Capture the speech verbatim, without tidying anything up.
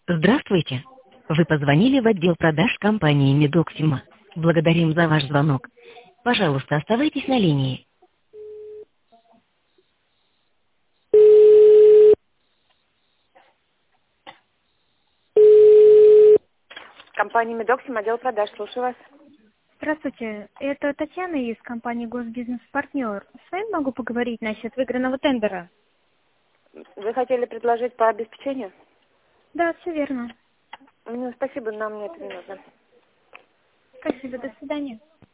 Здравствуйте. Вы позвонили в отдел продаж компании Медоксима. Благодарим за ваш звонок. Пожалуйста, оставайтесь на линии. Компания Медоксим, отдел продаж. Слушаю вас. Здравствуйте, это Татьяна из компании Госбизнес-партнер. С вами могу поговорить насчет выигранного тендера? Вы хотели предложить по обеспечению? Да, все верно. Ну, спасибо, нам мне это не нужно. Спасибо, до свидания.